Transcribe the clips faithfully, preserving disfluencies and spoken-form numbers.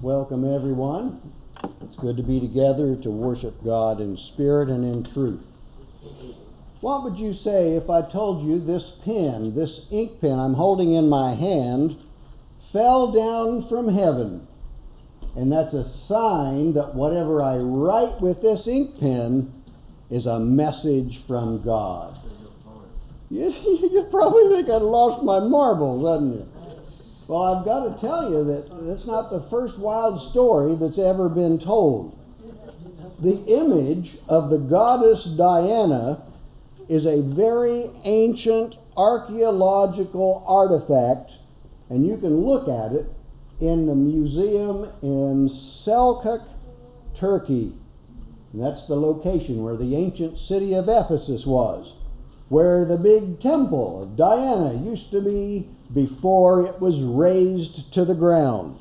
Welcome, everyone. It's good to be together to worship God in spirit and in truth. What would you say if I told you this pen, this ink pen I'm holding in my hand, fell down from heaven? And that's a sign that whatever I write with this ink pen is a message from God. You, you probably think I'd lost my marbles, hadn't you? Well, I've got to tell you that that's not the first wild story that's ever been told. The image of the goddess Diana is a very ancient archaeological artifact, and you can look at it in the museum in Selçuk, Turkey. And that's the location where the ancient city of Ephesus was, where the big temple of Diana used to be before it was razed to the ground.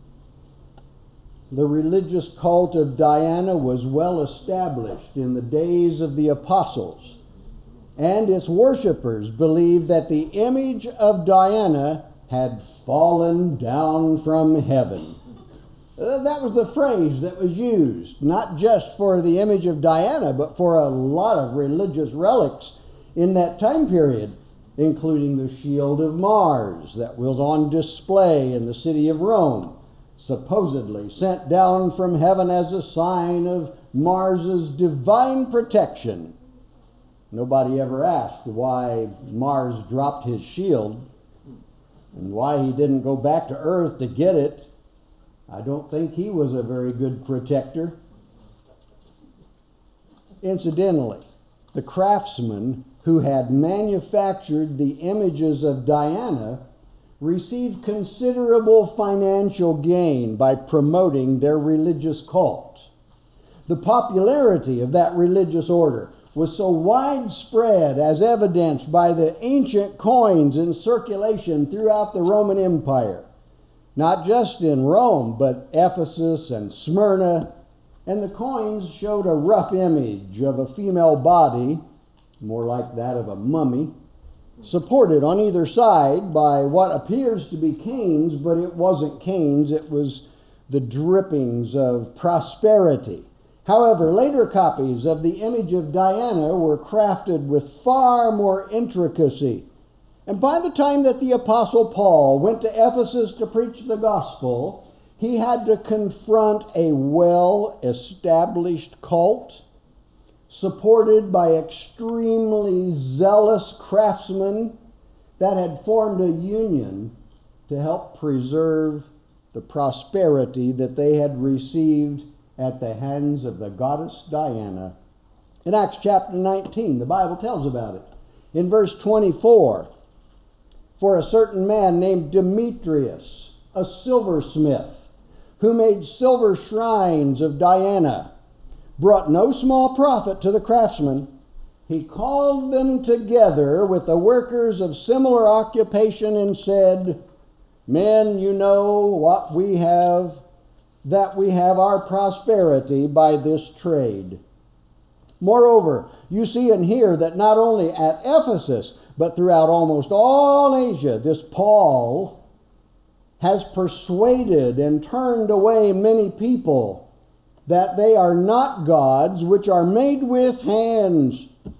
The religious cult of Diana was well established in the days of the apostles, and its worshippers believed that the image of Diana had fallen down from heaven. Uh, that was the phrase that was used, not just for the image of Diana, but for a lot of religious relics in that time period, including the shield of Mars that was on display in the city of Rome, supposedly sent down from heaven as a sign of Mars's divine protection. Nobody ever asked why Mars dropped his shield and why he didn't go back to Earth to get it. I don't think he was a very good protector. Incidentally, the craftsmen who had manufactured the images of Diana received considerable financial gain by promoting their religious cult. The popularity of that religious order was so widespread, as evidenced by the ancient coins in circulation throughout the Roman Empire, not just in Rome, but Ephesus and Smyrna, and the coins showed a rough image of a female body, more like that of a mummy, supported on either side by what appears to be canes, but it wasn't canes, it was the drippings of prosperity. However, later copies of the image of Diana were crafted with far more intricacy. And by the time that the Apostle Paul went to Ephesus to preach the gospel, he had to confront a well-established cult supported by extremely zealous craftsmen that had formed a union to help preserve the prosperity that they had received at the hands of the goddess Diana. In Acts chapter nineteen, the Bible tells about it. In verse twenty-four, for a certain man named Demetrius, a silversmith, who made silver shrines of Diana, brought no small profit to the craftsmen. He called them together with the workers of similar occupation and said, men, you know what we have, that we have our prosperity by this trade. Moreover, you see and hear that not only at Ephesus, but throughout almost all Asia, this Paul has persuaded and turned away many people, that they are not gods which are made with hands.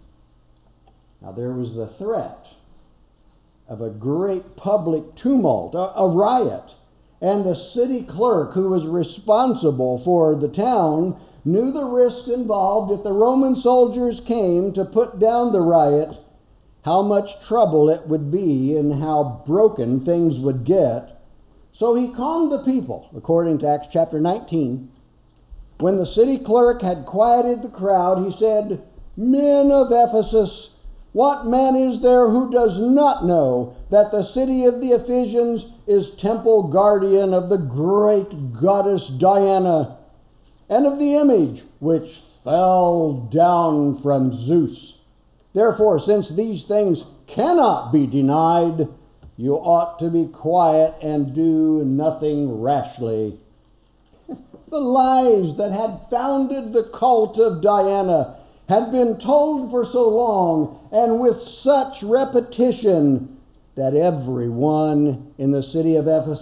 Now there was the threat of a great public tumult, a, a riot, and the city clerk who was responsible for the town knew the risks involved if the Roman soldiers came to put down the riot, how much trouble it would be and how broken things would get. So he calmed the people, according to Acts chapter nineteen. When the city clerk had quieted the crowd, he said, men of Ephesus, what man is there who does not know that the city of the Ephesians is temple guardian of the great goddess Diana, and of the image which fell down from Zeus? Therefore, since these things cannot be denied, you ought to be quiet and do nothing rashly. The lies that had founded the cult of Diana had been told for so long and with such repetition that everyone in the city of Ephesus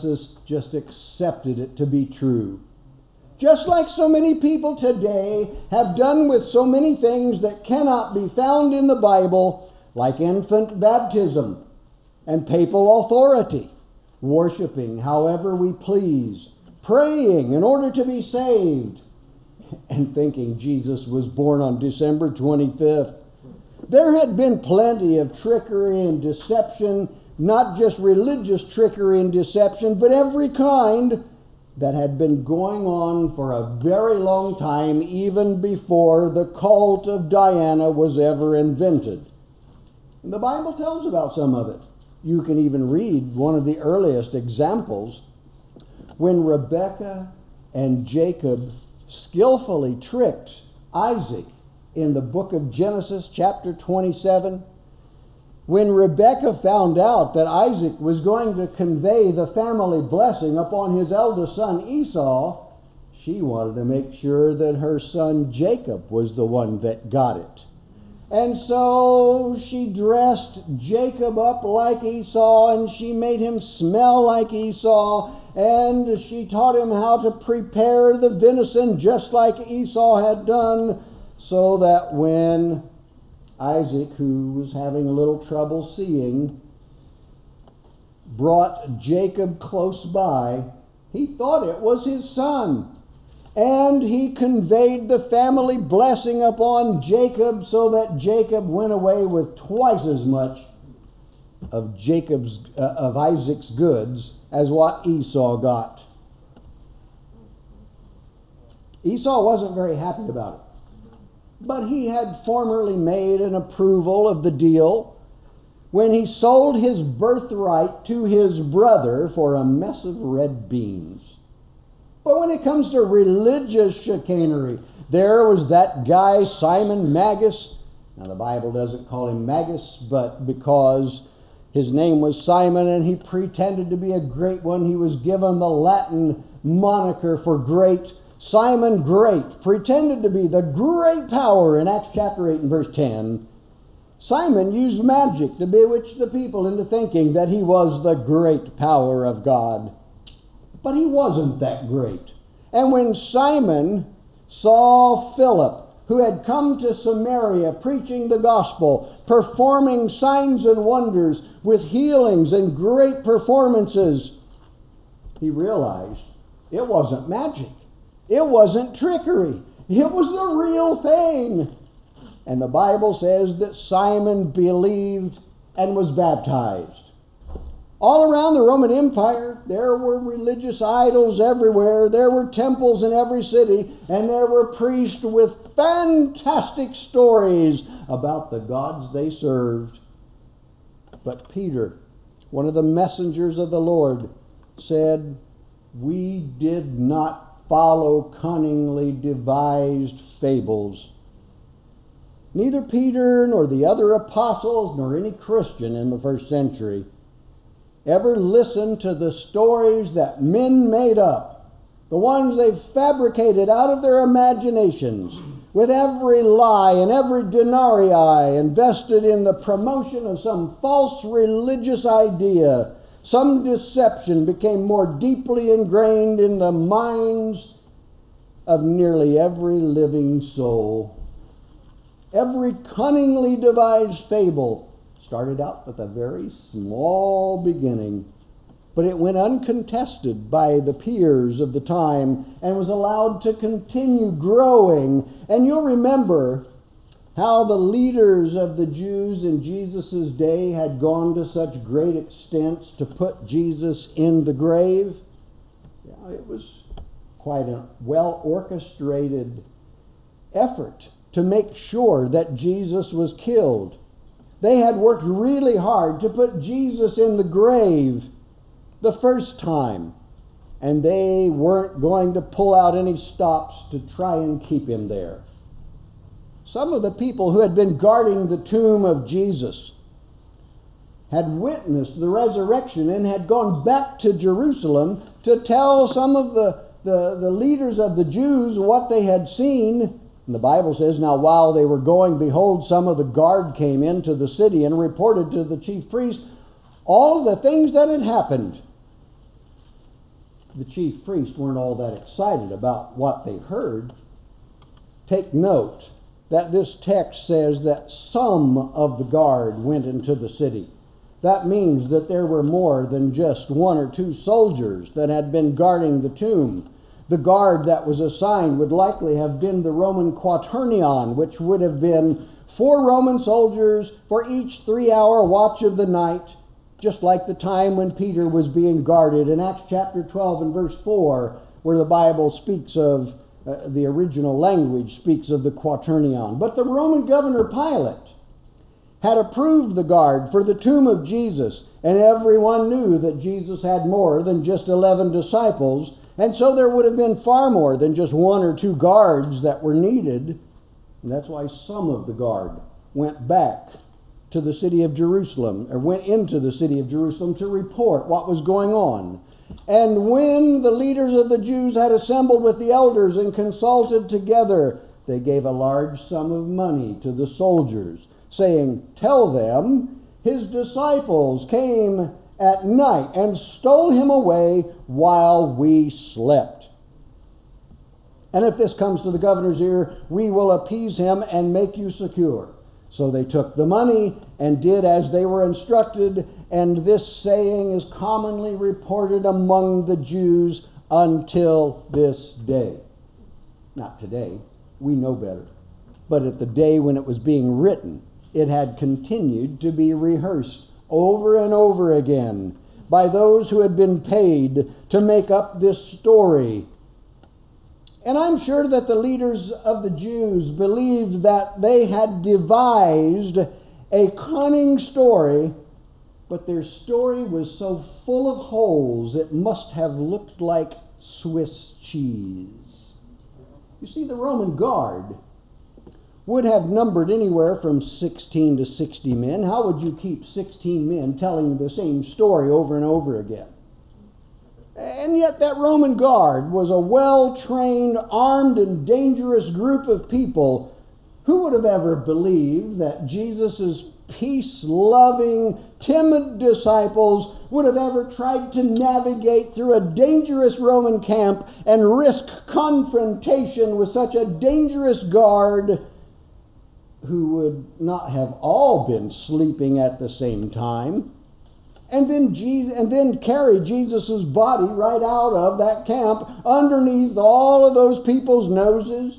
just accepted it to be true. Just like so many people today have done with so many things that cannot be found in the Bible, like infant baptism and papal authority, worshiping however we please, praying in order to be saved, and thinking Jesus was born on December twenty-fifth. There had been plenty of trickery and deception, not just religious trickery and deception, but every kind that had been going on for a very long time, even before the cult of Diana was ever invented. And the Bible tells about some of it. You can even read one of the earliest examples when Rebekah and Jacob skillfully tricked Isaac in the book of Genesis chapter twenty-seven. When Rebekah found out that Isaac was going to convey the family blessing upon his eldest son Esau, she wanted to make sure that her son Jacob was the one that got it. And so she dressed Jacob up like Esau, and she made him smell like Esau, and she taught him how to prepare the venison just like Esau had done, so that when Isaac, who was having a little trouble seeing, brought Jacob close by, he thought it was his son. And he conveyed the family blessing upon Jacob, so that Jacob went away with twice as much of Jacob's uh, of Isaac's goods as what Esau got. Esau wasn't very happy about it. But he had formerly made an approval of the deal when he sold his birthright to his brother for a mess of red beans. But when it comes to religious chicanery, there was that guy Simon Magus. Now the Bible doesn't call him Magus, but because his name was Simon and he pretended to be a great one, he was given the Latin moniker for great. Simon Great pretended to be the great power in Acts chapter eight and verse ten. Simon used magic to bewitch the people into thinking that he was the great power of God. But he wasn't that great. And when Simon saw Philip, who had come to Samaria preaching the gospel, performing signs and wonders with healings and great performances, he realized it wasn't magic. It wasn't trickery. It was the real thing. And the Bible says that Simon believed and was baptized. All around the Roman Empire, there were religious idols everywhere. There were temples in every city, and there were priests with fantastic stories about the gods they served. But Peter, one of the messengers of the Lord, said, "We did not follow cunningly devised fables." Neither Peter nor the other apostles nor any Christian in the first century ever listened to the stories that men made up, the ones they fabricated out of their imaginations, with every lie and every denarii invested in the promotion of some false religious idea. Some deception became more deeply ingrained in the minds of nearly every living soul. Every cunningly devised fable started out with a very small beginning, but it went uncontested by the peers of the time and was allowed to continue growing. And you'll remember how the leaders of the Jews in Jesus' day had gone to such great extents to put Jesus in the grave. Yeah, it was quite a well-orchestrated effort to make sure that Jesus was killed. They had worked really hard to put Jesus in the grave the first time, and they weren't going to pull out any stops to try and keep him there. Some of the people who had been guarding the tomb of Jesus had witnessed the resurrection and had gone back to Jerusalem to tell some of the, the, the leaders of the Jews what they had seen. And the Bible says, now while they were going, behold, some of the guard came into the city and reported to the chief priest all the things that had happened. the chief priests weren't all that excited about what they heard. Take note that this text says that some of the guard went into the city. That means that there were more than just one or two soldiers that had been guarding the tomb. The guard that was assigned would likely have been the Roman quaternion, which would have been four Roman soldiers for each three-hour watch of the night, just like the time when Peter was being guarded in Acts chapter twelve and verse four, where the Bible speaks of, uh, the original language speaks of the quaternion. But the Roman governor Pilate had approved the guard for the tomb of Jesus, and everyone knew that Jesus had more than just eleven disciples, and so there would have been far more than just one or two guards that were needed. And that's why some of the guard went back to the city of Jerusalem, or went into the city of Jerusalem to report what was going on. And when the leaders of the Jews had assembled with the elders and consulted together, they gave a large sum of money to the soldiers, saying, "Tell them, his disciples came at night and stole him away while we slept. And if this comes to the governor's ear, we will appease him and make you secure." So they took the money and did as they were instructed, and this saying is commonly reported among the Jews until this day. Not today, we know better. But at the day when it was being written, it had continued to be rehearsed over and over again by those who had been paid to make up this story. And I'm sure that the leaders of the Jews believed that they had devised a cunning story, but their story was so full of holes it must have looked like Swiss cheese. You see, the Roman guard would have numbered anywhere from sixteen to sixty men. How would you keep sixteen men telling the same story over and over again? And yet that Roman guard was a well-trained, armed, and dangerous group of people. Who would have ever believed that Jesus' peace-loving, timid disciples would have ever tried to navigate through a dangerous Roman camp and risk confrontation with such a dangerous guard who would not have all been sleeping at the same time? And then Jesus, and then carry Jesus' body right out of that camp underneath all of those people's noses.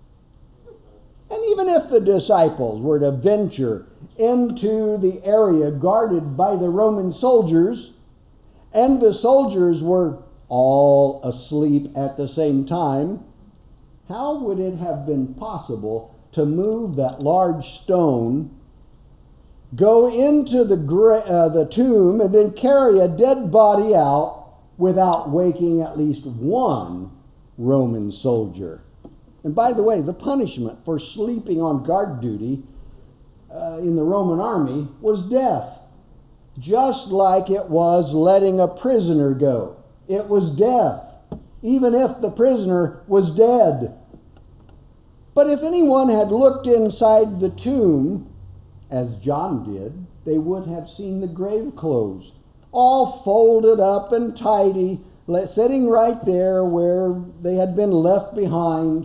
And even if the disciples were to venture into the area guarded by the Roman soldiers, and the soldiers were all asleep at the same time, how would it have been possible to move that large stone, go into the gra- uh, the tomb, and then carry a dead body out without waking at least one Roman soldier? And by the way, the punishment for sleeping on guard duty uh, in the Roman army was death. Just like it was letting a prisoner go. It was death, even if the prisoner was dead. But if anyone had looked inside the tomb, as John did, they would have seen the grave clothes, all folded up and tidy, sitting right there where they had been left behind.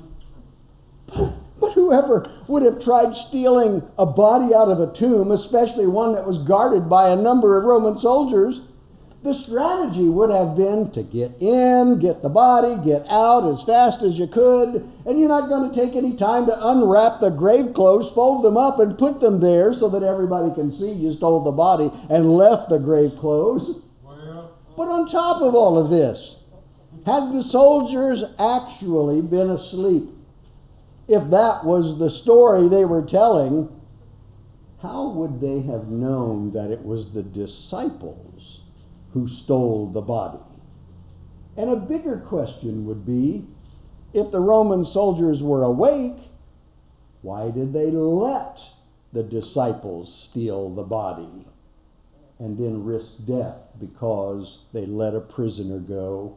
But whoever would have tried stealing a body out of a tomb, especially one that was guarded by a number of Roman soldiers, the strategy would have been to get in, get the body, get out as fast as you could, and you're not going to take any time to unwrap the grave clothes, fold them up, and put them there so that everybody can see you stole the body and left the grave clothes. But on top of all of this, had the soldiers actually been asleep, if that was the story they were telling, how would they have known that it was the disciples who stole the body? And a bigger question would be, if the Roman soldiers were awake, why did they let the disciples steal the body and then risk death because they let a prisoner go?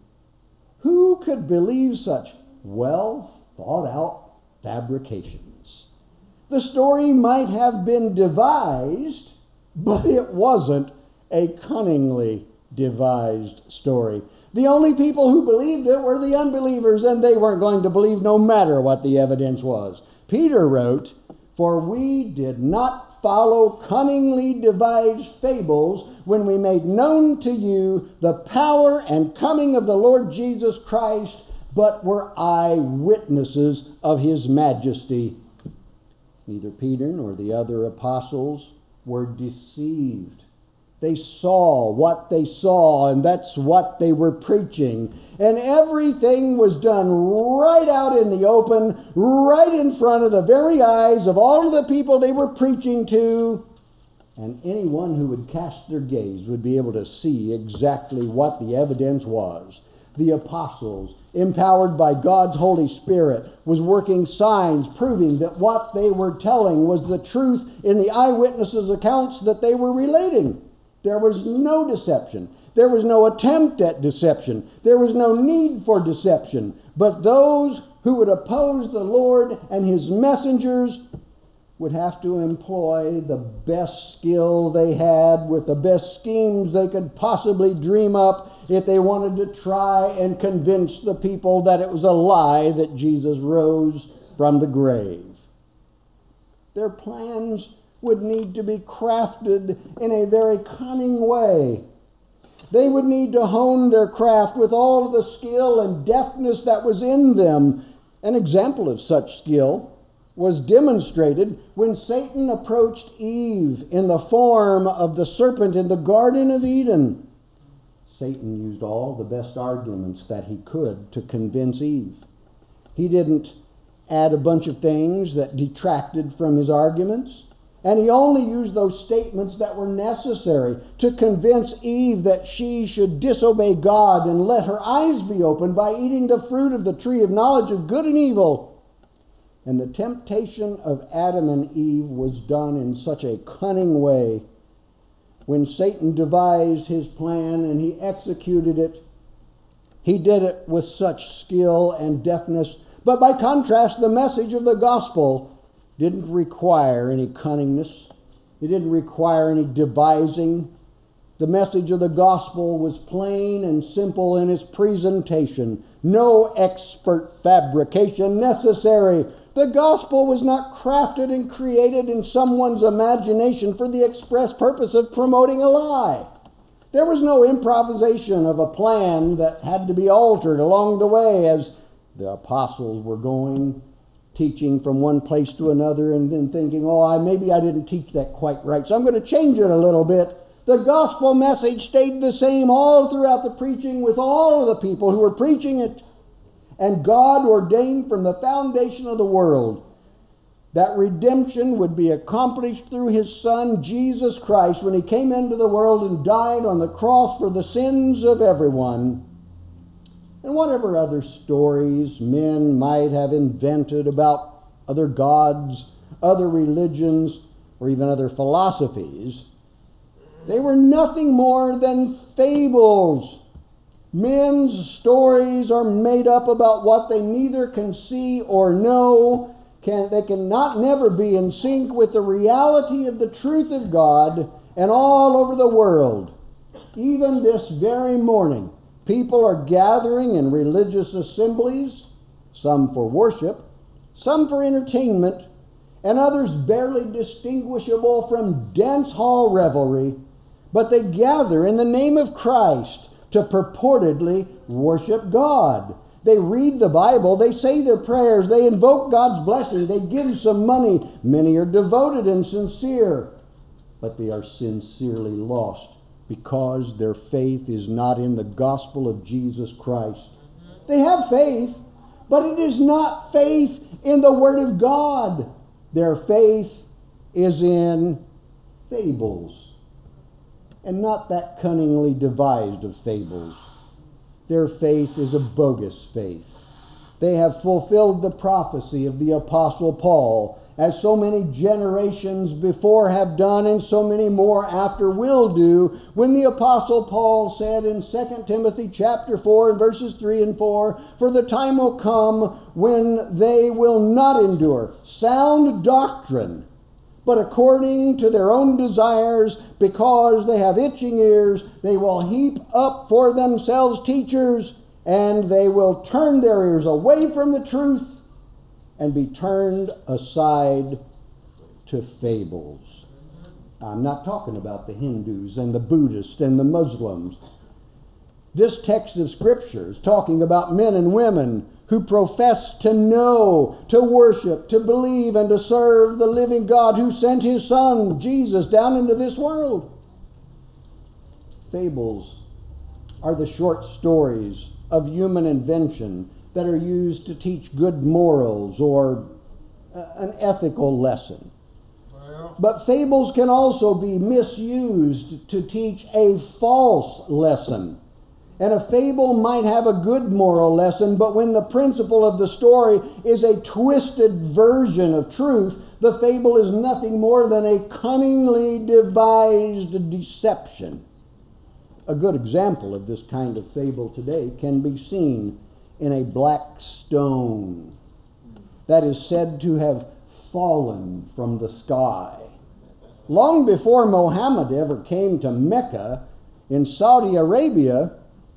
Who could believe such well thought out fabrications? The story might have been devised, but it wasn't a cunningly devised story. The only people who believed it were the unbelievers, and they weren't going to believe no matter what the evidence was. Peter wrote, "For we did not follow cunningly devised fables when we made known to you the power and coming of the Lord Jesus Christ, but were eyewitnesses of his majesty." Neither Peter nor the other apostles were deceived. They saw what they saw, and that's what they were preaching. And everything was done right out in the open, right in front of the very eyes of all of the people they were preaching to. And anyone who would cast their gaze would be able to see exactly what the evidence was. The apostles, empowered by God's Holy Spirit, was working signs proving that what they were telling was the truth in the eyewitnesses' accounts that they were relating. There was no deception. There was no attempt at deception. There was no need for deception. But those who would oppose the Lord and his messengers would have to employ the best skill they had with the best schemes they could possibly dream up if they wanted to try and convince the people that it was a lie that Jesus rose from the grave. Their plans would need to be crafted in a very cunning way. They would need to hone their craft with all the skill and deftness that was in them. An example of such skill was demonstrated when Satan approached Eve in the form of the serpent in the Garden of Eden. Satan used all the best arguments that he could to convince Eve. He didn't add a bunch of things that detracted from his arguments. And he only used those statements that were necessary to convince Eve that she should disobey God and let her eyes be opened by eating the fruit of the tree of knowledge of good and evil. And the temptation of Adam and Eve was done in such a cunning way. When Satan devised his plan and he executed it, he did it with such skill and deftness. But by contrast, the message of the gospel didn't require any cunningness. It didn't require any devising. The message of the gospel was plain and simple in its presentation. No expert fabrication necessary. The gospel was not crafted and created in someone's imagination for the express purpose of promoting a lie. There was no improvisation of a plan that had to be altered along the way as the apostles were going, teaching from one place to another and then thinking, oh, I, maybe I didn't teach that quite right, so I'm going to change it a little bit. The gospel message stayed the same all throughout the preaching with all of the people who were preaching it. And God ordained from the foundation of the world that redemption would be accomplished through his Son, Jesus Christ, when he came into the world and died on the cross for the sins of everyone. And whatever other stories men might have invented about other gods, other religions, or even other philosophies, they were nothing more than fables. Men's stories are made up about what they neither can see or know. Can, they cannot never be in sync with the reality of the truth of God. And all over the world, even this very morning, people are gathering in religious assemblies, some for worship, some for entertainment, and others barely distinguishable from dance hall revelry. But they gather in the name of Christ to purportedly worship God. They read the Bible, they say their prayers, they invoke God's blessing, they give some money. Many are devoted and sincere, but they are sincerely lost because their faith is not in the gospel of Jesus Christ. They have faith, but it is not faith in the Word of God. Their faith is in fables. And not that cunningly devised of fables. Their faith is a bogus faith. They have fulfilled the prophecy of the Apostle Paul, as so many generations before have done and so many more after will do, when the Apostle Paul said in Second Timothy chapter four and verses three and four, "For the time will come when they will not endure sound doctrine, But according to their own desires, because they have itching ears, they will heap up for themselves teachers, and they will turn their ears away from the truth and be turned aside to fables. I'm not talking about the Hindus and the Buddhists and the Muslims. This text of Scripture is talking about men and women who profess to know, to worship, to believe, and to serve the living God who sent His Son, Jesus, down into this world. Fables are the short stories of human invention that are used to teach good morals or an ethical lesson. But fables can also be misused to teach a false lesson. And a fable might have a good moral lesson, but when the principle of the story is a twisted version of truth, the fable is nothing more than a cunningly devised deception. A good example of this kind of fable today can be seen in a black stone that is said to have fallen from the sky. Long before Muhammad ever came to Mecca, in Saudi Arabia,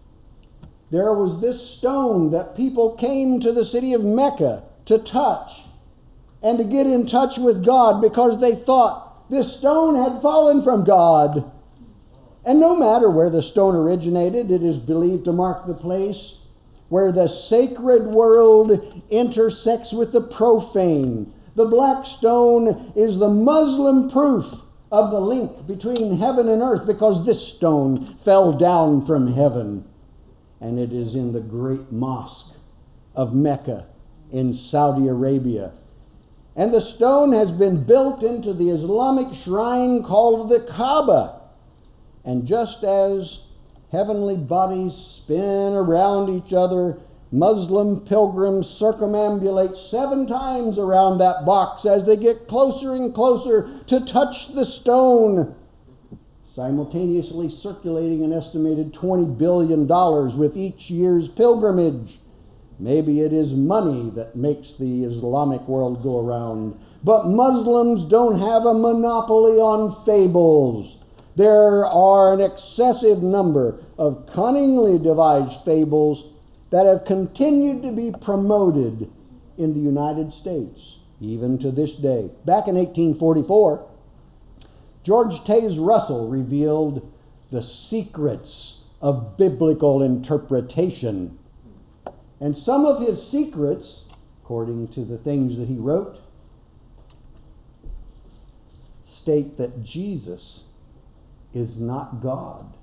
there was this stone that people came to the city of Mecca to touch and to get in touch with God because they thought this stone had fallen from God. And no matter where the stone originated, it is believed to mark the place where the sacred world intersects with the profane. The black stone is the Muslim proof of the link between heaven and earth because this stone fell down from heaven. And it is in the great mosque of Mecca in Saudi Arabia. And the stone has been built into the Islamic shrine called the Kaaba. And just as heavenly bodies spin around each other, Muslim pilgrims circumambulate seven times around that box as they get closer and closer to touch the stone, simultaneously circulating an estimated twenty billion dollars with each year's pilgrimage. Maybe it is money that makes the Islamic world go around. But Muslims don't have a monopoly on fables. There are an excessive number of cunningly devised fables that have continued to be promoted in the United States, even to this day. Back in eighteen forty-four, George Taze Russell revealed the secrets of biblical interpretation. And some of his secrets, according to the things that he wrote, state that Jesus is not God.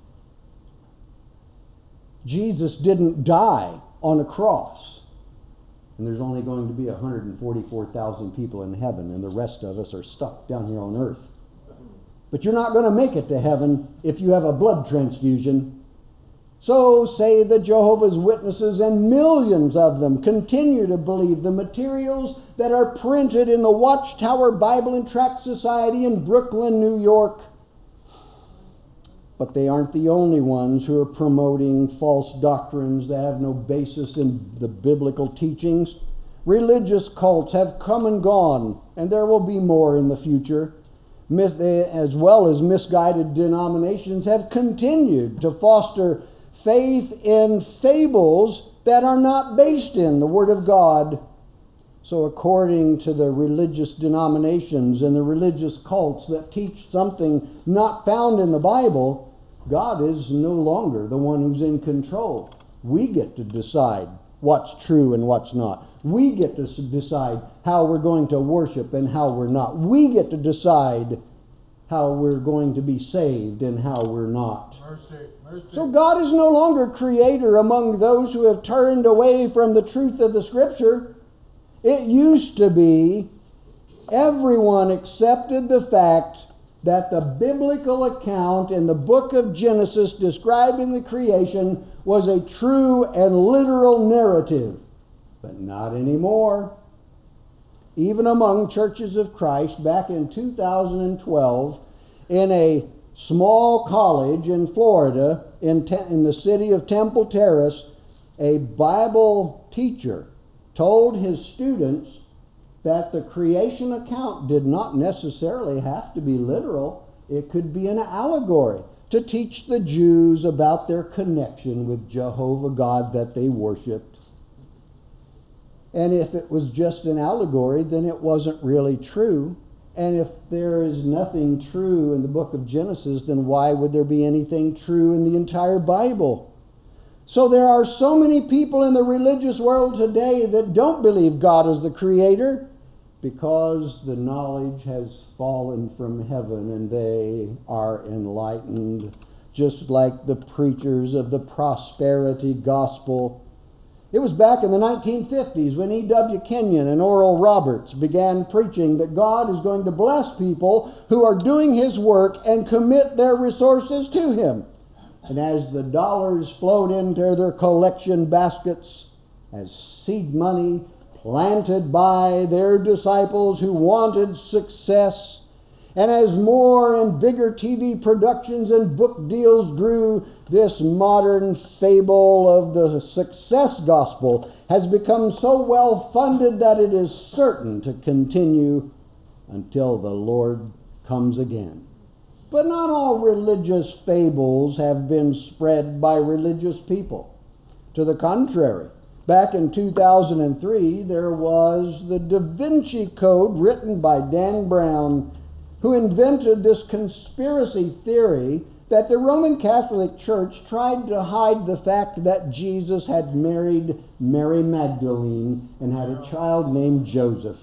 Jesus didn't die on a cross. And there's only going to be one hundred forty-four thousand people in heaven, and the rest of us are stuck down here on earth. But you're not going to make it to heaven if you have a blood transfusion. So say the Jehovah's Witnesses, and millions of them continue to believe the materials that are printed in the Watchtower Bible and Tract Society in Brooklyn, New York. But they aren't the only ones who are promoting false doctrines that have no basis in the biblical teachings. Religious cults have come and gone, and there will be more in the future. As well as misguided denominations have continued to foster faith in fables that are not based in the Word of God. So according to the religious denominations and the religious cults that teach something not found in the Bible, God is no longer the one who's in control. We get to decide what's true and what's not. We get to decide how we're going to worship and how we're not. We get to decide how we're going to be saved and how we're not. Mercy, mercy. So God is no longer creator among those who have turned away from the truth of the Scripture. It used to be everyone accepted the fact that the biblical account in the book of Genesis describing the creation was a true and literal narrative. But not anymore. Even among churches of Christ, back in two thousand twelve, in a small college in Florida, in, te- in the city of Temple Terrace, a Bible teacher told his students that the creation account did not necessarily have to be literal. It could be an allegory to teach the Jews about their connection with Jehovah God that they worshiped. And if it was just an allegory, then it wasn't really true. And if there is nothing true in the book of Genesis, then why would there be anything true in the entire Bible? So there are so many people in the religious world today that don't believe God is the creator because the knowledge has fallen from heaven and they are enlightened, just like the preachers of the prosperity gospel. It was back in the nineteen fifties when E W Kenyon and Oral Roberts began preaching that God is going to bless people who are doing His work and commit their resources to Him. And as the dollars flowed into their collection baskets as seed money planted by their disciples who wanted success, and as more and bigger T V productions and book deals grew, this modern fable of the success gospel has become so well funded that it is certain to continue until the Lord comes again. But not all religious fables have been spread by religious people. To the contrary, back in two thousand three, there was the Da Vinci Code written by Dan Brown, who invented this conspiracy theory that the Roman Catholic Church tried to hide the fact that Jesus had married Mary Magdalene and had a child named Joseph.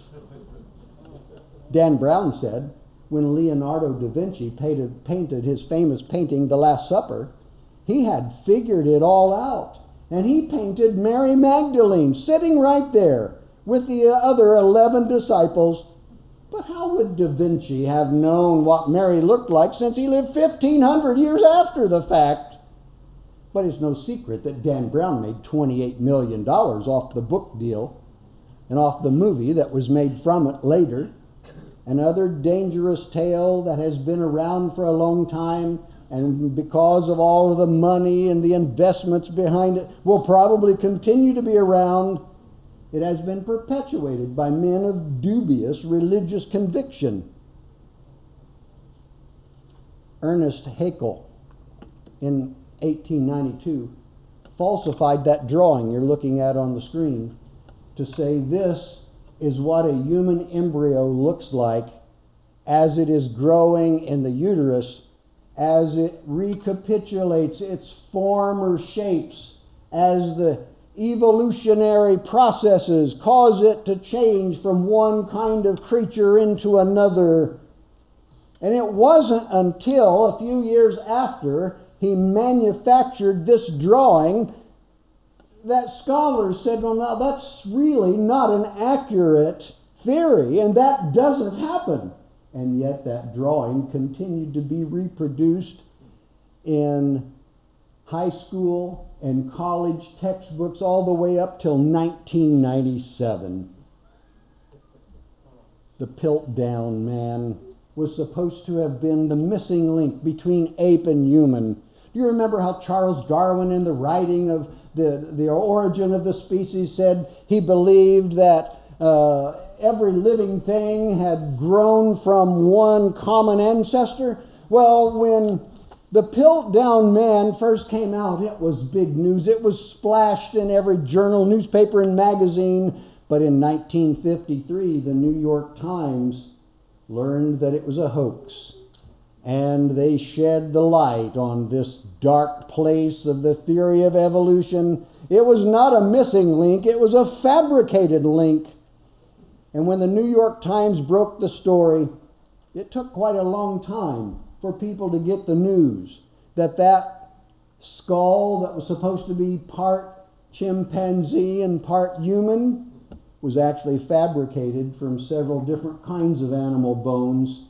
Dan Brown said, when Leonardo da Vinci painted, painted his famous painting, The Last Supper, he had figured it all out. And he painted Mary Magdalene sitting right there with the other eleven disciples. But how would Da Vinci have known what Mary looked like since he lived fifteen hundred years after the fact? But it's no secret that Dan Brown made twenty-eight million dollars off the book deal and off the movie that was made from it later. Another dangerous tale that has been around for a long time, and because of all of the money and the investments behind it, will probably continue to be around. It has been perpetuated by men of dubious religious conviction. Ernest Haeckel, in eighteen ninety-two, falsified that drawing you're looking at on the screen to say this is what a human embryo looks like as it is growing in the uterus, as it recapitulates its former shapes, as the evolutionary processes cause it to change from one kind of creature into another. And it wasn't until a few years after he manufactured this drawing that scholars said, well, now that's really not an accurate theory, and that doesn't happen. And yet that drawing continued to be reproduced in high school and college textbooks all the way up till nineteen ninety-seven. The Piltdown Man was supposed to have been the missing link between ape and human. Do you remember how Charles Darwin, in the writing of the, the origin of the species, said he believed that uh, every living thing had grown from one common ancestor? Well, when the Piltdown Man first came out, it was big news. It was splashed in every journal, newspaper, and magazine. But in nineteen fifty-three, the New York Times learned that it was a hoax. And they shed the light on this dark place of the theory of evolution. It was not a missing link, it was a fabricated link. And when the New York Times broke the story, it took quite a long time for people to get the news that that skull that was supposed to be part chimpanzee and part human was actually fabricated from several different kinds of animal bones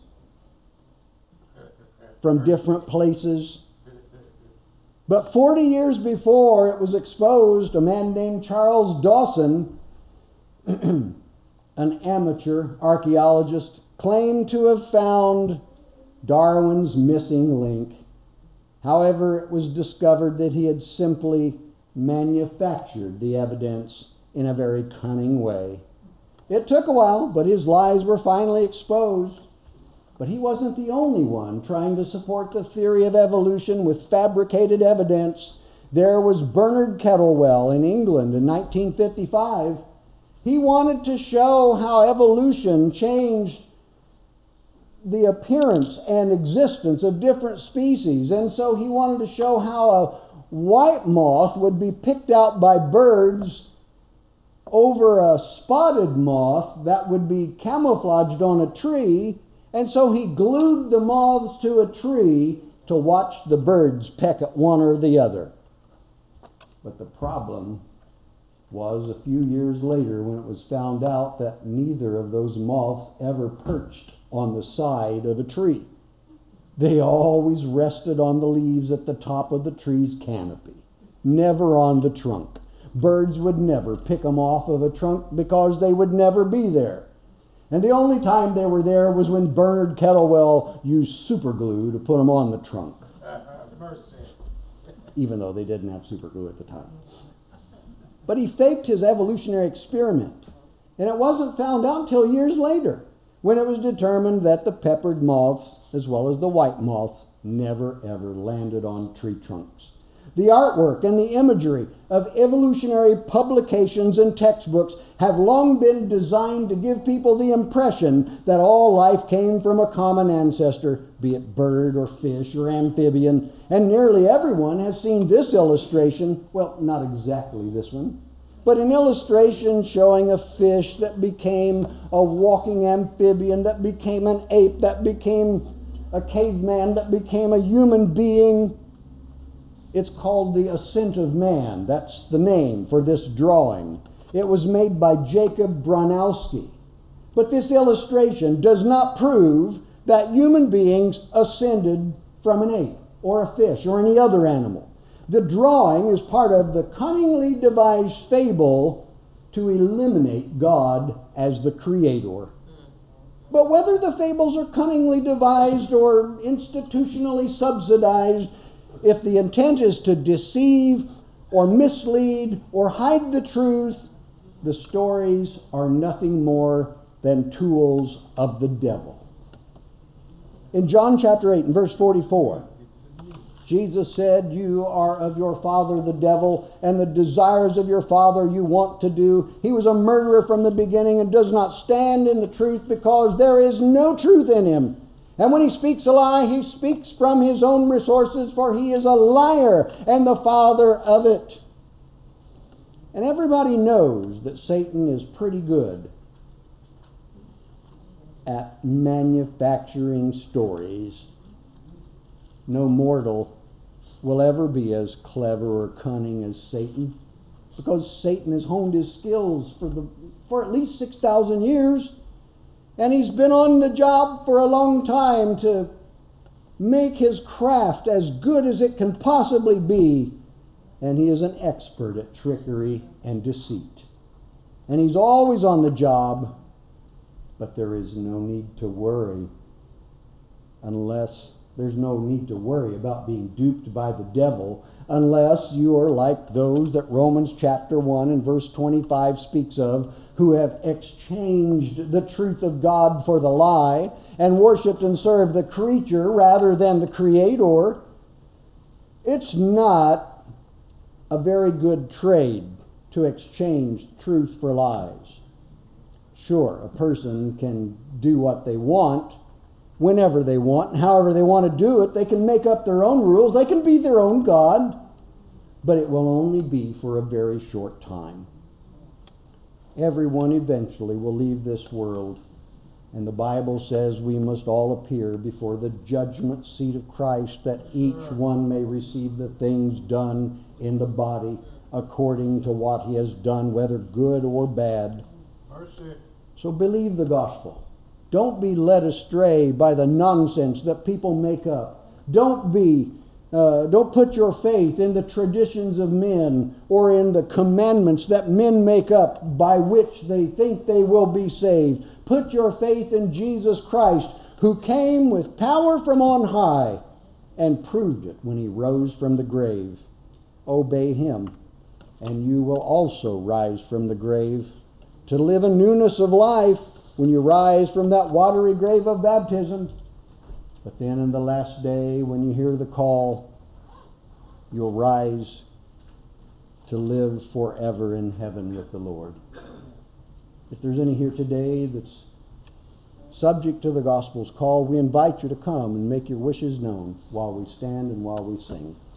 from different places. But forty years before it was exposed, a man named Charles Dawson, an amateur archaeologist, claimed to have found Darwin's missing link. However, it was discovered that he had simply manufactured the evidence in a very cunning way. It took a while, but his lies were finally exposed. But he wasn't the only one trying to support the theory of evolution with fabricated evidence. There was Bernard Kettlewell in England in nineteen fifty-five. He wanted to show how evolution changed the appearance and existence of different species. And so he wanted to show how a white moth would be picked out by birds over a spotted moth that would be camouflaged on a tree. And so he glued the moths to a tree to watch the birds peck at one or the other. But the problem was a few years later when it was found out that neither of those moths ever perched on the side of a tree. They always rested on the leaves at the top of the tree's canopy, never on the trunk. Birds would never pick them off of a trunk because they would never be there. And the only time they were there was when Bernard Kettlewell used super glue to put them on the trunk. Even though they didn't have super glue at the time. But he faked his evolutionary experiment. And it wasn't found out until years later, when it was determined that the peppered moths, as well as the white moths, never ever landed on tree trunks. The artwork and the imagery of evolutionary publications and textbooks have long been designed to give people the impression that all life came from a common ancestor, be it bird or fish or amphibian, and nearly everyone has seen this illustration, well, not exactly this one, but an illustration showing a fish that became a walking amphibian, that became an ape, that became a caveman, that became a human being. It's called The Ascent of Man. That's the name for this drawing. It was made by Jacob Bronowski. But this illustration does not prove that human beings ascended from an ape or a fish or any other animal. The drawing is part of the cunningly devised fable to eliminate God as the creator. But whether the fables are cunningly devised or institutionally subsidized, if the intent is to deceive or mislead or hide the truth, the stories are nothing more than tools of the devil. In John chapter eight and verse forty-four, Jesus said, "You are of your father the devil, and the desires of your father you want to do. He was a murderer from the beginning and does not stand in the truth because there is no truth in him. And when he speaks a lie, he speaks from his own resources, for he is a liar and the father of it." And everybody knows that Satan is pretty good at manufacturing stories. No mortal will ever be as clever or cunning as Satan, because Satan has honed his skills for the for at least six thousand years. And he's been on the job for a long time to make his craft as good as it can possibly be. And he is an expert at trickery and deceit. And he's always on the job, but there is no need to worry unless there's no need to worry about being duped by the devil unless you are like those that Romans chapter one and verse twenty-five speaks of, who have exchanged the truth of God for the lie and worshiped and served the creature rather than the Creator. It's not a very good trade to exchange truth for lies. Sure, a person can do what they want whenever they want, and however they want to do it. They can make up their own rules. They can be their own God. But it will only be for a very short time. Everyone eventually will leave this world. And the Bible says we must all appear before the judgment seat of Christ, that each one may receive the things done in the body according to what he has done, whether good or bad. Mercy. So believe the gospel. Don't be led astray by the nonsense that people make up. Don't be, uh, don't put your faith in the traditions of men or in the commandments that men make up by which they think they will be saved. Put your faith in Jesus Christ, who came with power from on high and proved it when he rose from the grave. Obey him, and you will also rise from the grave to live in newness of life when you rise from that watery grave of baptism. But then in the last day, when you hear the call, you'll rise to live forever in heaven with the Lord. If there's any here today that's subject to the gospel's call, we invite you to come and make your wishes known while we stand and while we sing.